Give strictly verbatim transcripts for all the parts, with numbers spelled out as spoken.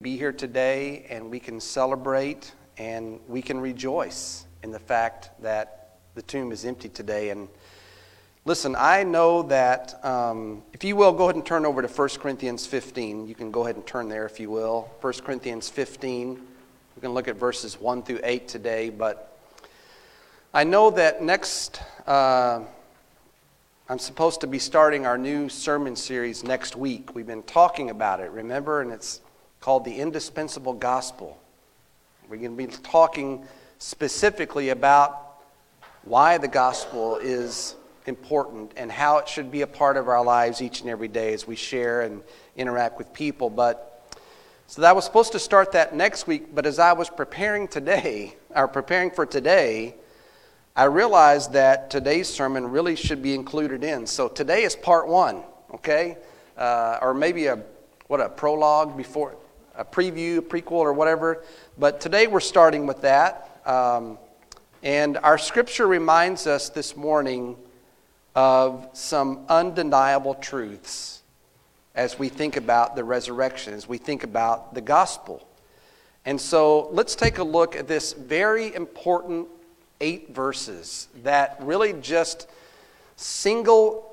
be here today and we can celebrate and we can rejoice in the fact that the tomb is empty today. And listen, I know that, um, if you will, go ahead and turn over to First Corinthians fifteen. You can go ahead and turn there if you will. First Corinthians fifteen. We're going to look at verses one through eight today. But I know that next, uh, I'm supposed to be starting our new sermon series next week. We've been talking about it, remember? And it's called The Indispensable Gospel. We're going to be talking specifically about why the gospel is important and how it should be a part of our lives each and every day as we share and interact with people. But so that was supposed to start that next week, but as I was preparing today, or preparing for today, I realized that today's sermon really should be included in. So today is part one, okay? Uh, or maybe a, what, a prologue before, a preview, a prequel, or whatever. But today we're starting with that. Um, and our scripture reminds us this morning of some undeniable truths as we think about the resurrection, as we think about the gospel. And so let's take a look at this very important eight verses that really just single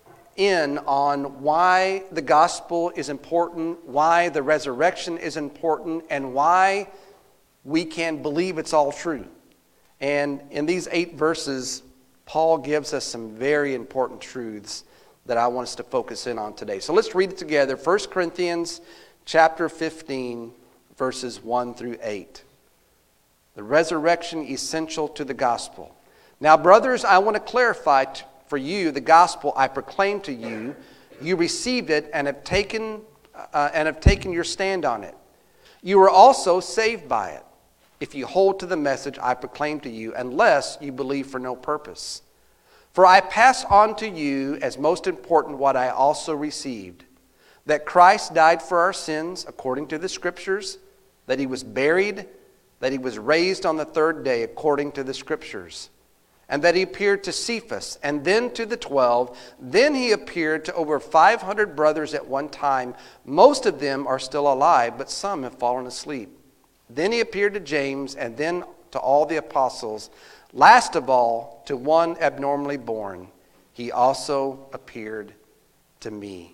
in on why the gospel is important, why the resurrection is important, and why we can believe it's all true. And in these eight verses, Paul gives us some very important truths that I want us to focus in on today. So let's read it together. First Corinthians chapter fifteen, verses one through eight. The resurrection essential to the gospel. Now, brothers, I want to clarify t- for you the gospel I proclaimed to you. You received it and have taken uh, and have taken your stand on it. You were also saved by it, if you hold to the message I proclaimed to you, unless you believe for no purpose. For I pass on to you as most important what I also received, that Christ died for our sins according to the Scriptures, that he was buried, that he was raised on the third day according to the Scriptures, and that he appeared to Cephas, and then to the twelve. Then he appeared to over five hundred brothers at one time. Most of them are still alive, but some have fallen asleep. Then he appeared to James, and then to all the apostles. Last of all, to one abnormally born, he also appeared to me.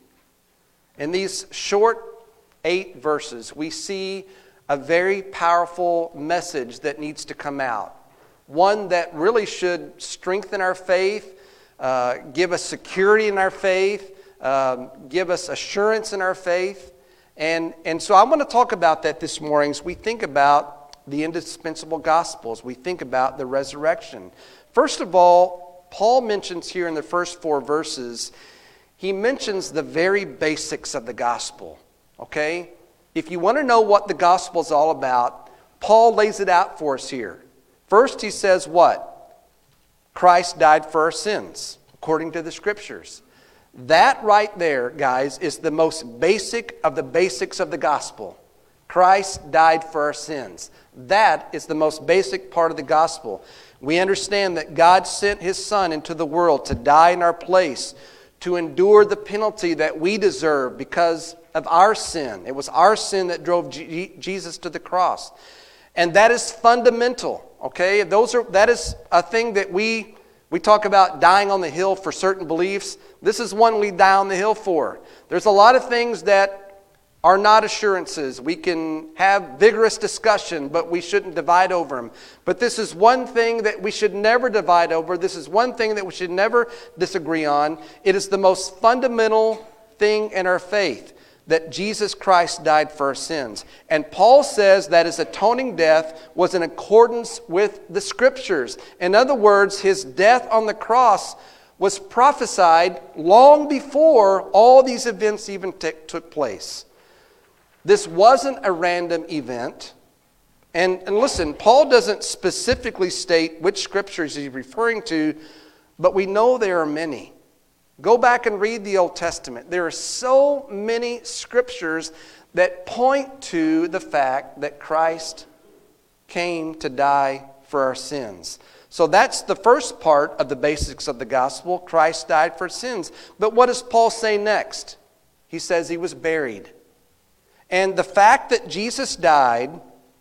In these short eight verses, we see a very powerful message that needs to come out. One that really should strengthen our faith, uh, give us security in our faith, um, give us assurance in our faith. And, and so I want to talk about that this morning as we think about the indispensable gospel, as we think about the resurrection. First of all, Paul mentions here in the first four verses, he mentions the very basics of the gospel, okay? If you want to know what the gospel is all about, Paul lays it out for us here. First, he says what? Christ died for our sins, according to the Scriptures. That right there, guys, is the most basic of the basics of the gospel. Christ died for our sins. That is the most basic part of the gospel. We understand that God sent his Son into the world to die in our place, to endure the penalty that we deserve because of our sin. It was our sin that drove G- Jesus to the cross. And that is fundamental, okay? Those are that is a thing that we we talk about dying on the hill for certain beliefs. This is one we die on the hill for. There's a lot of things that are not assurances. We can have vigorous discussion, but we shouldn't divide over them. But this is one thing that we should never divide over. This is one thing that we should never disagree on. It is the most fundamental thing in our faith, that Jesus Christ died for our sins. And Paul says that his atoning death was in accordance with the Scriptures. In other words, his death on the cross was prophesied long before all these events even t- took place. This wasn't a random event. And, and listen, Paul doesn't specifically state which Scriptures he's referring to, but we know there are many. Go back and read the Old Testament. There are so many Scriptures that point to the fact that Christ came to die for our sins. So that's the first part of the basics of the gospel. Christ died for sins. But what does Paul say next? He says he was buried. And the fact that Jesus died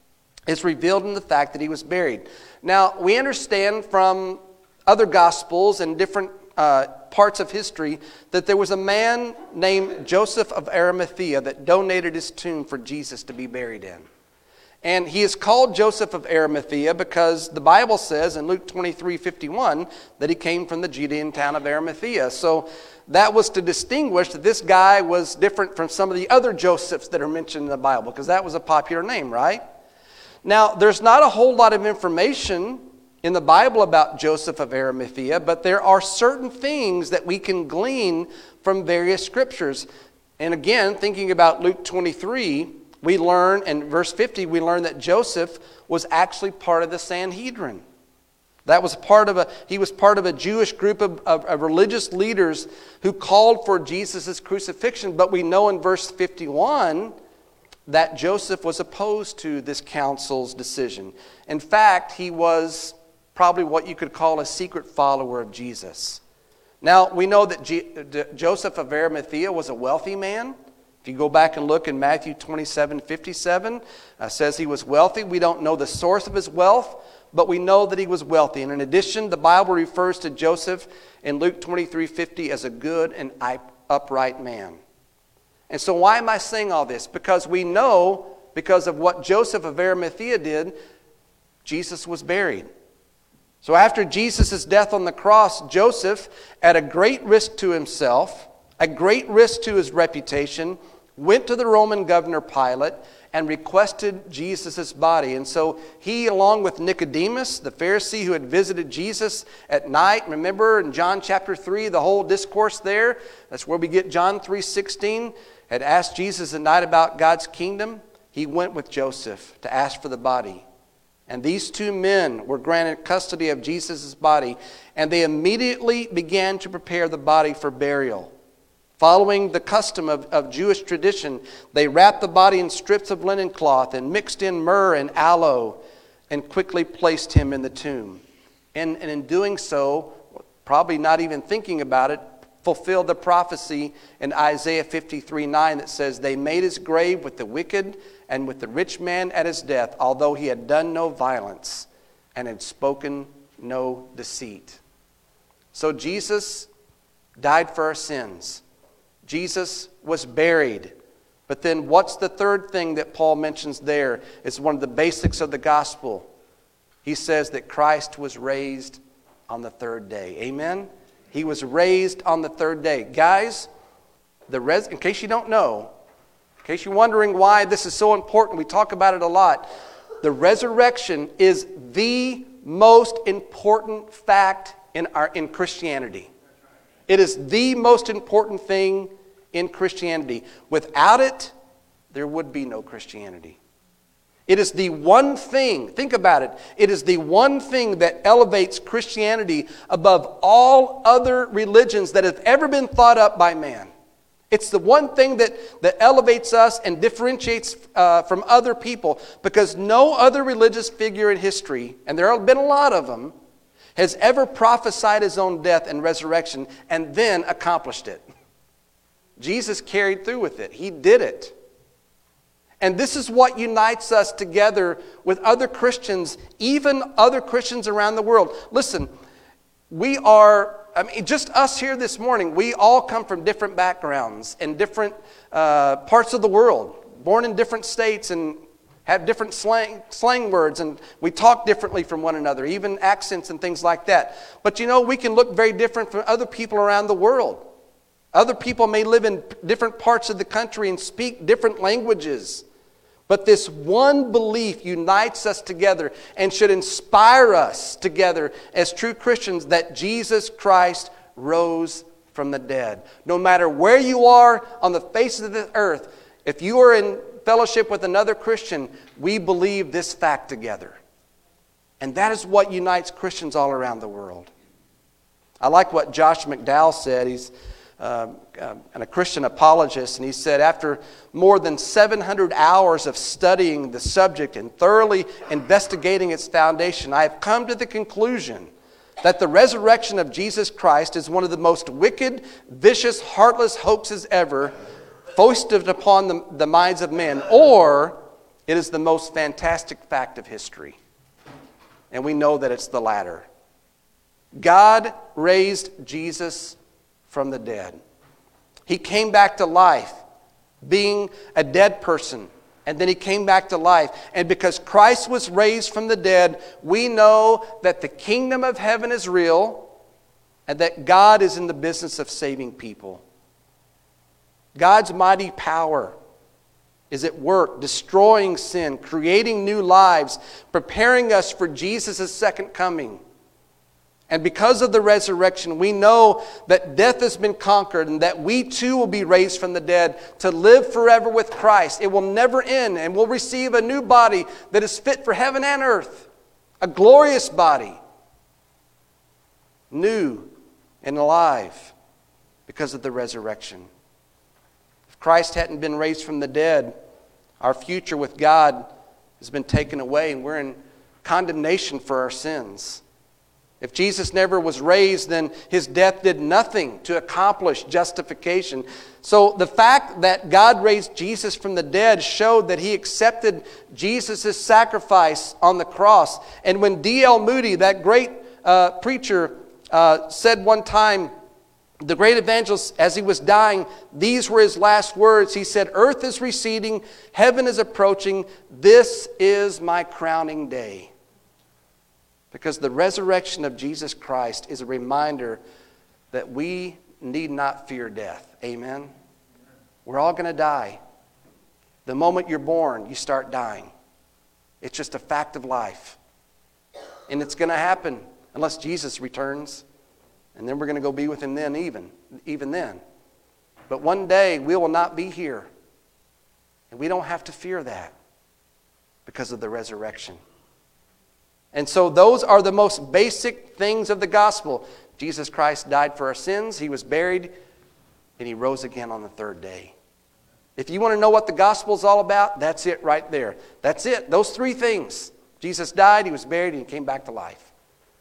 is revealed in the fact that he was buried. Now, we understand from other Gospels and different uh, parts of history that there was a man named Joseph of Arimathea that donated his tomb for Jesus to be buried in. And he is called Joseph of Arimathea because the Bible says in Luke twenty-three fifty-one that he came from the Judean town of Arimathea. So that was to distinguish that this guy was different from some of the other Josephs that are mentioned in the Bible, because that was a popular name, right? Now, there's not a whole lot of information in the Bible about Joseph of Arimathea, but there are certain things that we can glean from various scriptures. And again, thinking about Luke twenty-three, we learn, in verse fifty, we learn that Joseph was actually part of the Sanhedrin. That was part of a, he was part of a Jewish group of, of, of religious leaders who called for Jesus' crucifixion. But we know in verse fifty-one that Joseph was opposed to this council's decision. In fact, he was probably what you could call a secret follower of Jesus. Now, we know that G- D- Joseph of Arimathea was a wealthy man. If you go back and look in Matthew twenty-seven fifty-seven, uh, says he was wealthy. We don't know the source of his wealth, but we know that he was wealthy. And in addition, the Bible refers to Joseph in Luke twenty-three fifty as a good and upright man. And so why am I saying all this? Because we know, because of what Joseph of Arimathea did, Jesus was buried. So after Jesus' death on the cross, Joseph, at a great risk to himself, a great risk to his reputation, went to the Roman governor Pilate and requested Jesus' body. And so he, along with Nicodemus, the Pharisee who had visited Jesus at night, remember in John chapter three, the whole discourse there, that's where we get John three sixteen, had asked Jesus at night about God's kingdom. He went with Joseph to ask for the body. And these two men were granted custody of Jesus' body, and they immediately began to prepare the body for burial. Following the custom of, of Jewish tradition, they wrapped the body in strips of linen cloth and mixed in myrrh and aloe and quickly placed him in the tomb. And, and in doing so, probably not even thinking about it, fulfilled the prophecy in Isaiah fifty-three nine that says, "They made his grave with the wicked and with the rich man at his death, although he had done no violence and had spoken no deceit." So Jesus died for our sins. Jesus was buried. But then what's the third thing that Paul mentions there? It's one of the basics of the gospel. He says that Christ was raised on the third day. Amen? He was raised on the third day. Guys, the res- in case you don't know, in case you're wondering why this is so important, we talk about it a lot. The resurrection is the most important fact in our in Christianity. It is the most important thing in Christianity. Without it, there would be no Christianity. It is the one thing, think about it, it is the one thing that elevates Christianity above all other religions that have ever been thought up by man. It's the one thing that, that elevates us and differentiates uh, from other people, because no other religious figure in history, and there have been a lot of them, has ever prophesied his own death and resurrection and then accomplished it. Jesus carried through with it. He did it. And this is what unites us together with other Christians, even other Christians around the world. Listen, we are, I mean, just us here this morning, we all come from different backgrounds and different uh, parts of the world, born in different states and have different slang, slang words, and we talk differently from one another, even accents and things like that. But you know, we can look very different from other people around the world. Other people may live in different parts of the country and speak different languages. But this one belief unites us together and should inspire us together as true Christians that Jesus Christ rose from the dead. No matter where you are on the face of the earth, if you are in fellowship with another Christian, we believe this fact together. And that is what unites Christians all around the world. I like what Josh McDowell said. He's Uh, uh, and a Christian apologist, and he said, after more than seven hundred hours of studying the subject and thoroughly investigating its foundation, I have come to the conclusion that the resurrection of Jesus Christ is one of the most wicked, vicious, heartless hoaxes ever, foisted upon the, the minds of men, or it is the most fantastic fact of history. And we know that it's the latter. God raised Jesus from the dead. He came back to life, being a dead person, and then he came back to life. And because Christ was raised from the dead, we know that the kingdom of heaven is real and that God is in the business of saving people. God's mighty power is at work, destroying sin, creating new lives, preparing us for Jesus' second coming. And because of the resurrection, we know that death has been conquered and that we too will be raised from the dead to live forever with Christ. It will never end, and we'll receive a new body that is fit for heaven and earth. A glorious body. New and alive because of the resurrection. If Christ hadn't been raised from the dead, our future with God has been taken away and we're in condemnation for our sins. If Jesus never was raised, then his death did nothing to accomplish justification. So the fact that God raised Jesus from the dead showed that he accepted Jesus' sacrifice on the cross. And when D L Moody, that great uh, preacher, uh, said one time, the great evangelist, as he was dying, these were his last words. He said, "Earth is receding, heaven is approaching, this is my crowning day." Because the resurrection of Jesus Christ is a reminder that we need not fear death. Amen? We're all going to die. The moment you're born, you start dying. It's just a fact of life. And it's going to happen unless Jesus returns. And then we're going to go be with him then, even, even then. But one day, we will not be here. And we don't have to fear that because of the resurrection. And so those are the most basic things of the gospel. Jesus Christ died for our sins, he was buried, and he rose again on the third day. If you want to know what the gospel is all about, that's it right there. That's it, those three things. Jesus died, he was buried, and he came back to life.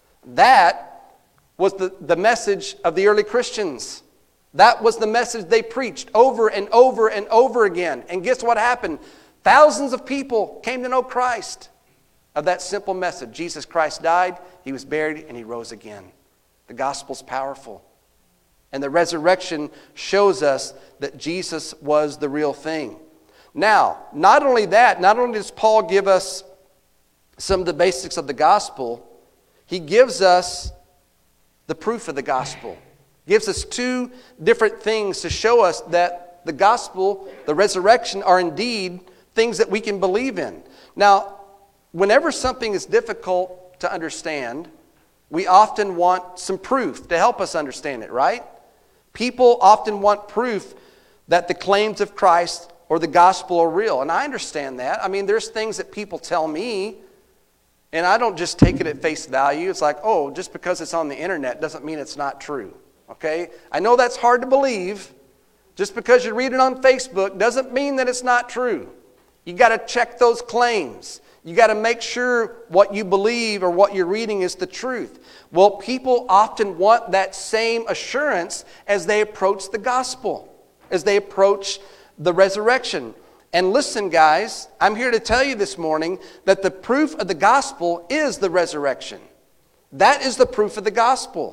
That was the, the message of the early Christians. That was the message they preached over and over and over again. And guess what happened? Thousands of people came to know Christ. Of that simple message. Jesus Christ died, he was buried, and he rose again. The gospel's powerful. And the resurrection shows us that Jesus was the real thing. Now, not only that, not only does Paul give us some of the basics of the gospel, he gives us the proof of the gospel. He gives us two different things to show us that the gospel, the resurrection, are indeed things that we can believe in. Now, whenever something is difficult to understand, we often want some proof to help us understand it, right? People often want proof that the claims of Christ or the gospel are real. And I understand that. I mean, there's things that people tell me, and I don't just take it at face value. It's like, oh, just because it's on the internet doesn't mean it's not true. Okay? I know that's hard to believe. Just because you read it on Facebook doesn't mean that it's not true. You got to check those claims. You got to make sure what you believe or what you're reading is the truth. Well, people often want that same assurance as they approach the gospel, as they approach the resurrection. And listen, guys, I'm here to tell you this morning that the proof of the gospel is the resurrection. That is the proof of the gospel.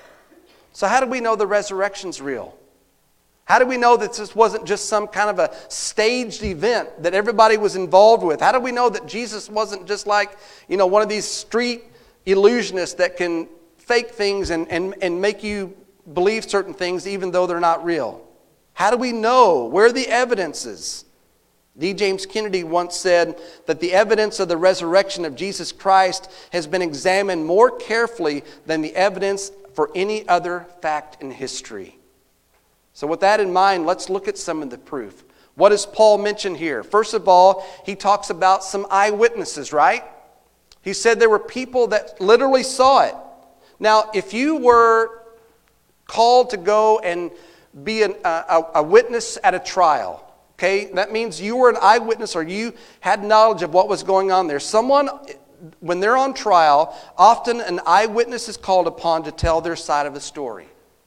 So how do we know the resurrection's real? How do we know that this wasn't just some kind of a staged event that everybody was involved with? How do we know that Jesus wasn't just like, you know, one of these street illusionists that can fake things and, and, and make you believe certain things even though they're not real? How do we know? Where are the evidences? D. James Kennedy once said that the evidence of the resurrection of Jesus Christ has been examined more carefully than the evidence for any other fact in history. So with that in mind, let's look at some of the proof. What does Paul mention here? First of all, he talks about some eyewitnesses, right? He said there were people that literally saw it. Now, if you were called to go and be an, a, a witness at a trial, okay, that means you were an eyewitness or you had knowledge of what was going on there. Someone, when they're on trial, often an eyewitness is called upon to tell their side of the story.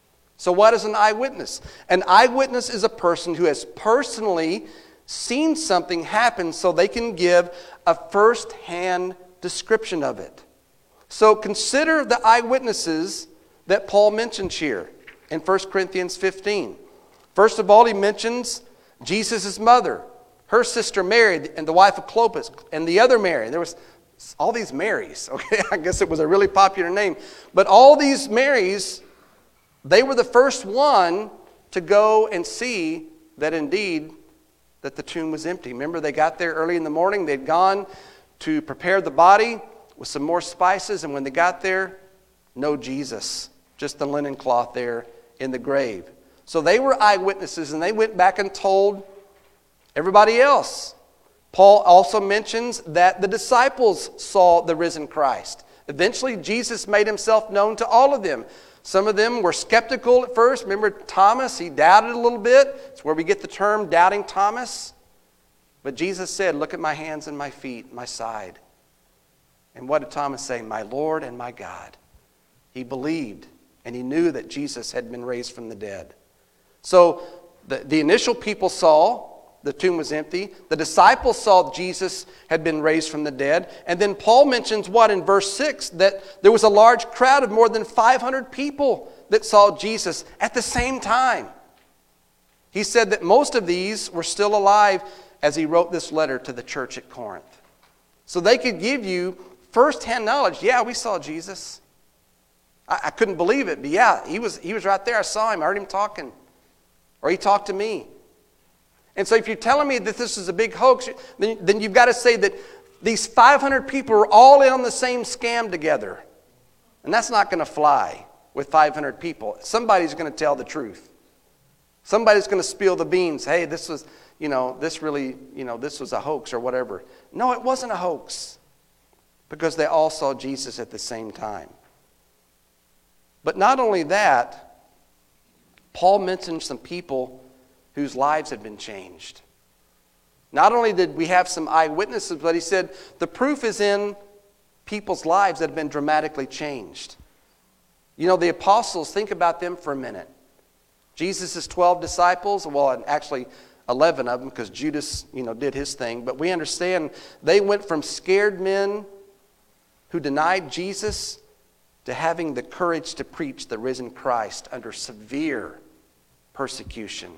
So what is an eyewitness? An eyewitness is a person who has personally seen something happen so they can give a first-hand description of it. So consider the eyewitnesses that Paul mentions here in First Corinthians fifteen. First of all, he mentions Jesus' mother, her sister Mary, and the wife of Clopas, and the other Mary. There was all these Marys, okay? I guess it was a really popular name. But all these Marys, they were the first one to go and see that indeed that the tomb was empty. Remember, they got there early in the morning. They'd gone to prepare the body with some more spices, and when they got there, no Jesus, just the linen cloth there in the grave. So they were eyewitnesses, and they went back and told everybody else. Paul also mentions that the disciples saw the risen Christ. Eventually, Jesus made himself known to all of them. Some of them were skeptical at first. Remember Thomas? He doubted a little bit. It's where we get the term doubting Thomas. But Jesus said, look at my hands and my feet, my side. And what did Thomas say? My Lord and my God. He believed, and he knew that Jesus had been raised from the dead. So the, the initial people saw the tomb was empty. The disciples saw Jesus had been raised from the dead. And then Paul mentions what in verse six? That there was a large crowd of more than five hundred people that saw Jesus at the same time. He said that most of these were still alive as he wrote this letter to the church at Corinth. So they could give you first-hand knowledge. Yeah, we saw Jesus. I, I couldn't believe it, but yeah, he was, he was right there. I saw him. I heard him talking. Or he talked to me. And so if you're telling me that this is a big hoax, then, then you've got to say that these five hundred people are all in on the same scam together. And that's not going to fly with five hundred people. Somebody's going to tell the truth. Somebody's going to spill the beans. Hey, this was, you know, this really, you know, this was a hoax or whatever. No, it wasn't a hoax. Because they all saw Jesus at the same time. But not only that, Paul mentioned some people whose lives had been changed. Not only did we have some eyewitnesses, but he said the proof is in people's lives that have been dramatically changed. You know, the apostles, think about them for a minute. Jesus' twelve disciples, well, actually eleven of them, because Judas, you know, did his thing. But we understand they went from scared men who denied Jesus to having the courage to preach the risen Christ under severe persecution.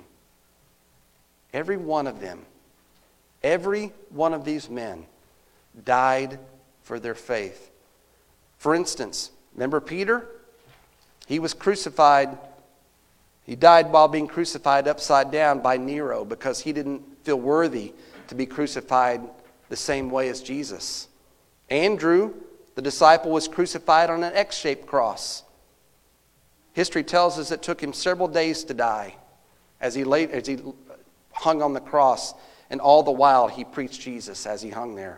Every one of them, every one of these men died for their faith. For instance, remember Peter? He was crucified. He died while being crucified upside down by Nero because he didn't feel worthy to be crucified the same way as Jesus. Andrew, the disciple, was crucified on an X-shaped cross. History tells us it took him several days to die as he lay, as he hung on the cross, and all the while he preached Jesus as he hung there.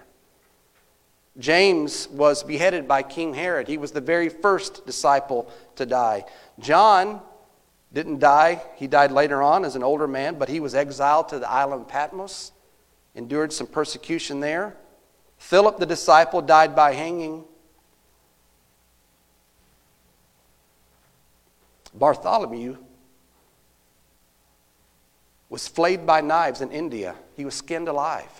James was beheaded by King Herod. He was the very first disciple to die. John didn't die. He died later on as an older man, but he was exiled to the island of Patmos, endured some persecution there. Philip the disciple died by hanging. Bartholomew was flayed by knives in India. He was skinned alive.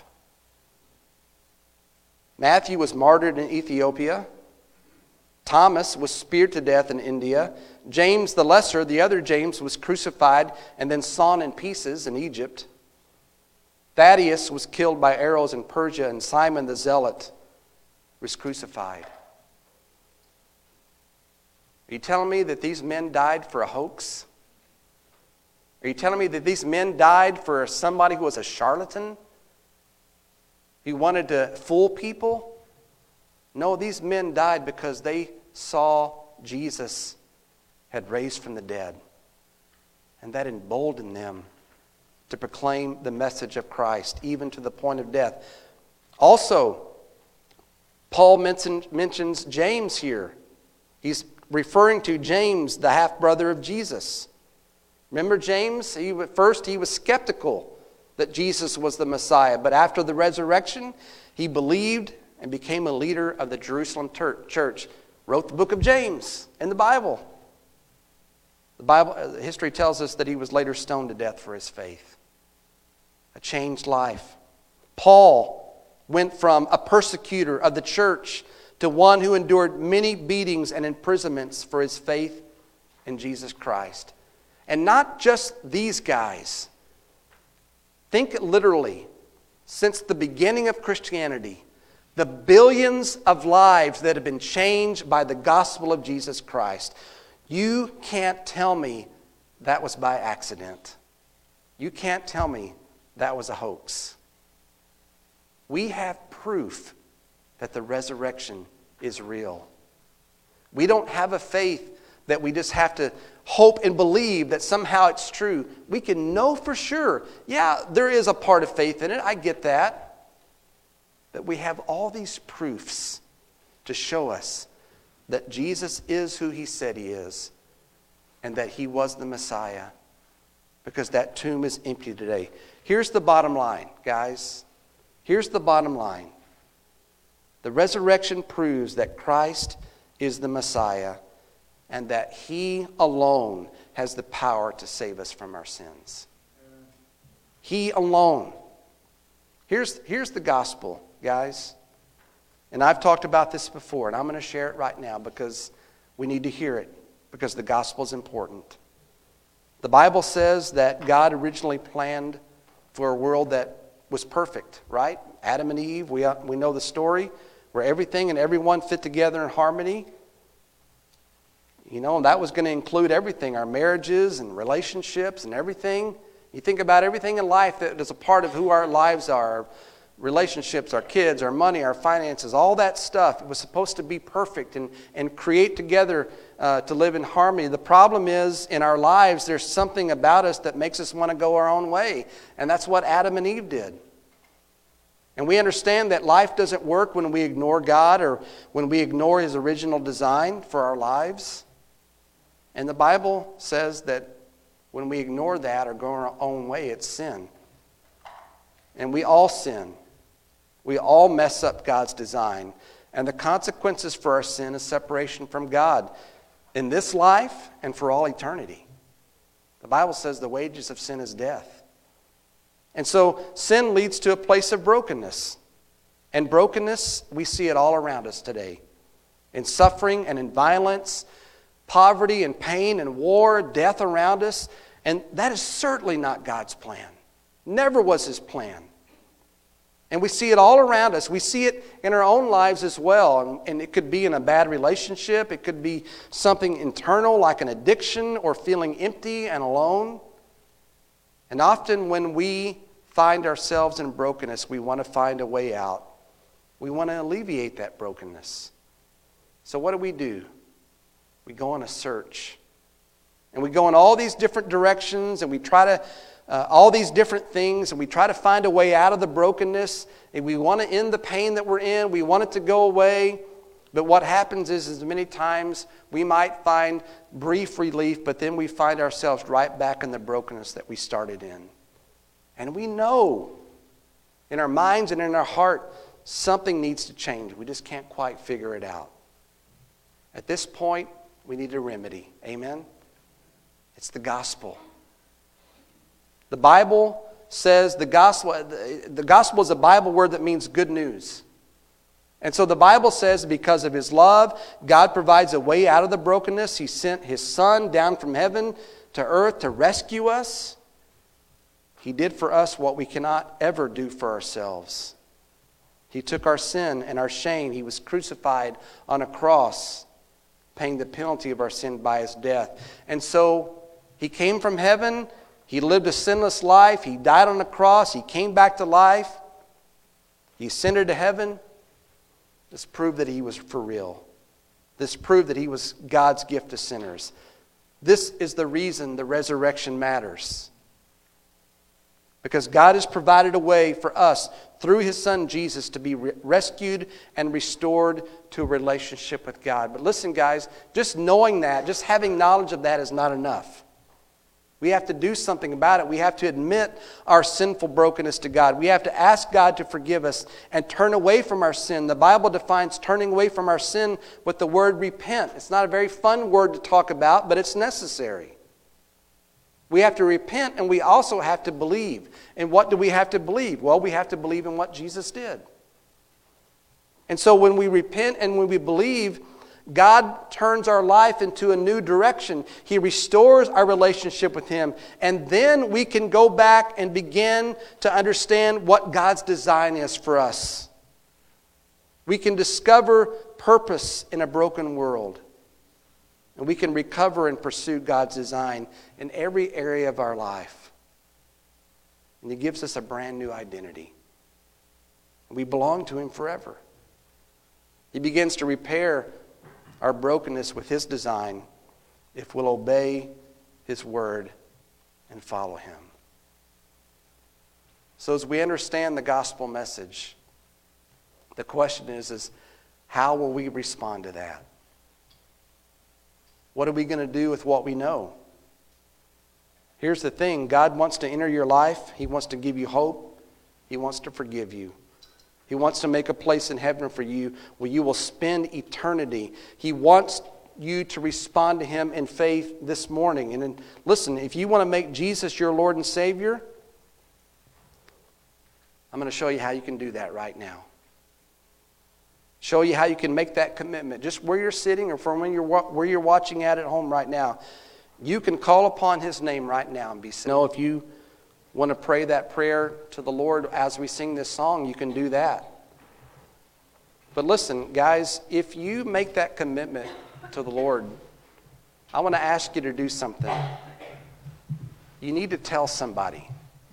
Matthew was martyred in Ethiopia. Thomas was speared to death in India. James the Lesser, the other James, was crucified and then sawn in pieces in Egypt. Thaddeus was killed by arrows in Persia, and Simon the Zealot was crucified. Are you telling me that these men died for a hoax? Are you telling me that these men died for somebody who was a charlatan? Who wanted to fool people? No, these men died because they saw Jesus had raised from the dead. And that emboldened them to proclaim the message of Christ, even to the point of death. Also, Paul mentioned, mentions James here. He's referring to James, the half-brother of Jesus. Remember James? He, at first he was skeptical that Jesus was the Messiah, but after the resurrection, he believed and became a leader of the Jerusalem church. Wrote the book of James in the Bible. The Bible, uh, history tells us that he was later stoned to death for his faith. A changed life. Paul went from a persecutor of the church to one who endured many beatings and imprisonments for his faith in Jesus Christ. And not just these guys. Think literally, since the beginning of Christianity, the billions of lives that have been changed by the gospel of Jesus Christ. You can't tell me that was by accident. You can't tell me that was a hoax. We have proof that the resurrection is real. We don't have a faith that we just have to hope and believe that somehow it's true. We can know for sure, yeah, there is a part of faith in it. I get that. But we have all these proofs to show us that Jesus is who he said he is and that he was the Messiah, because that tomb is empty today. Here's the bottom line, guys. Here's the bottom line. The resurrection proves that Christ is the Messiah and that he alone has the power to save us from our sins. He alone. Here's, here's the gospel, guys. And I've talked about this before, and I'm going to share it right now because we need to hear it, because the gospel is important. The Bible says that God originally planned for a world that was perfect, right? Adam and Eve, we, we know the story, where everything and everyone fit together in harmony. You know, and that was going to include everything, our marriages and relationships and everything. You think about everything in life that is a part of who our lives are, our relationships, our kids, our money, our finances, all that stuff. It was supposed to be perfect and, and create together uh, to live in harmony. The problem is, in our lives, there's something about us that makes us want to go our own way. And that's what Adam and Eve did. And we understand that life doesn't work when we ignore God or when we ignore his original design for our lives. And the Bible says that when we ignore that or go our own way, it's sin. And we all sin. We all mess up God's design. And the consequences for our sin is separation from God in this life and for all eternity. The Bible says the wages of sin is death. And so sin leads to a place of brokenness. And brokenness, we see it all around us today. In suffering and in violence, poverty and pain and war, death around us. And that is certainly not God's plan. Never was his plan. And we see it all around us. We see it in our own lives as well. And, and it could be in a bad relationship. It could be something internal like an addiction or feeling empty and alone. And often when we find ourselves in brokenness, we want to find a way out. We want to alleviate that brokenness. So what do we do? We go on a search. And we go in all these different directions, and we try to, uh, all these different things, and we try to find a way out of the brokenness. And we want to end the pain that we're in. We want it to go away. But what happens is, is many times we might find brief relief, but then we find ourselves right back in the brokenness that we started in. And we know in our minds and in our heart something needs to change. We just can't quite figure it out. At this point, we need a remedy. Amen? It's the gospel. The Bible says the gospel, the gospel is a Bible word that means good news. And so the Bible says because of his love, God provides a way out of the brokenness. He sent his Son down from heaven to earth to rescue us. He did for us what we cannot ever do for ourselves. He took our sin and our shame. He was crucified on a cross, paying the penalty of our sin by his death. And so he came from heaven. He lived a sinless life. He died on the cross. He came back to life. He ascended to heaven. This proved that he was for real. This proved that he was God's gift to sinners. This is the reason the resurrection matters. Because God has provided a way for us through his Son Jesus to be re- rescued and restored to a relationship with God. But listen, guys, just knowing that, just having knowledge of that is not enough. We have to do something about it. We have to admit our sinful brokenness to God. We have to ask God to forgive us and turn away from our sin. The Bible defines turning away from our sin with the word repent. It's not a very fun word to talk about, but it's necessary. We have to repent, and we also have to believe. And what do we have to believe? Well, we have to believe in what Jesus did. And so when we repent and when we believe, God turns our life into a new direction. He restores our relationship with Him. And then we can go back and begin to understand what God's design is for us. We can discover purpose in a broken world. And we can recover and pursue God's design in every area of our life. And He gives us a brand new identity. We belong to Him forever. He begins to repair our brokenness with His design if we'll obey His word and follow Him. So as we understand the gospel message, the question is, is how will we respond to that? What are we going to do with what we know? Here's the thing. God wants to enter your life. He wants to give you hope. He wants to forgive you. He wants to make a place in heaven for you where you will spend eternity. He wants you to respond to Him in faith this morning. And then, listen, if you want to make Jesus your Lord and Savior, I'm going to show you how you can do that right now. Show you how you can make that commitment. Just where you're sitting or from where you're, where you're watching at at home right now, you can call upon His name right now and be saved. No, if you want to pray that prayer to the Lord as we sing this song, you can do that. But listen, guys, if you make that commitment to the Lord, I want to ask you to do something. You need to tell somebody.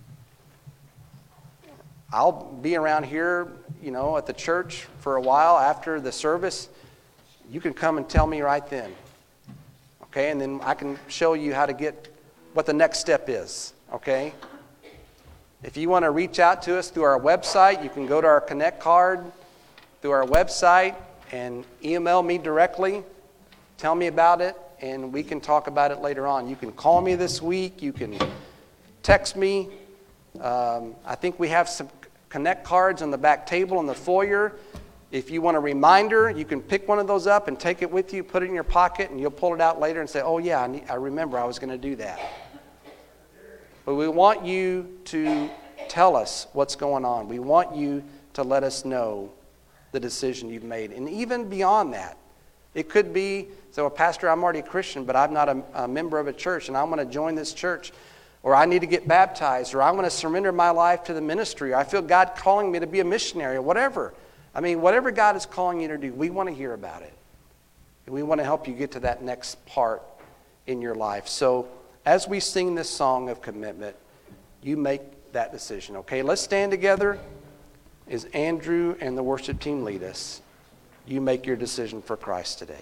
I'll be around here, you know, at the church for a while after the service. You can come and tell me right then. Okay, and then I can show you how to get what the next step is. Okay? If you want to reach out to us through our website, you can go to our Connect card through our website and email me directly. Tell me about it, and we can talk about it later on. You can call me this week. You can text me. Um, I think we have some Connect cards on the back table in the foyer. If you want a reminder, you can pick one of those up and take it with you, put it in your pocket, and you'll pull it out later and say, oh yeah, I, need, I remember I was going to do that. But we want you to tell us what's going on. We want you to let us know the decision you've made. And even beyond that, it could be, so well, Pastor, I'm already a Christian, but I'm not a, a member of a church, and I want to join this church. Or I need to get baptized, or I want to surrender my life to the ministry, or I feel God calling me to be a missionary, or whatever. I mean, whatever God is calling you to do, we want to hear about it. And we want to help you get to that next part in your life. So as we sing this song of commitment, you make that decision, okay? Let's stand together as Andrew and the worship team lead us. You make your decision for Christ today.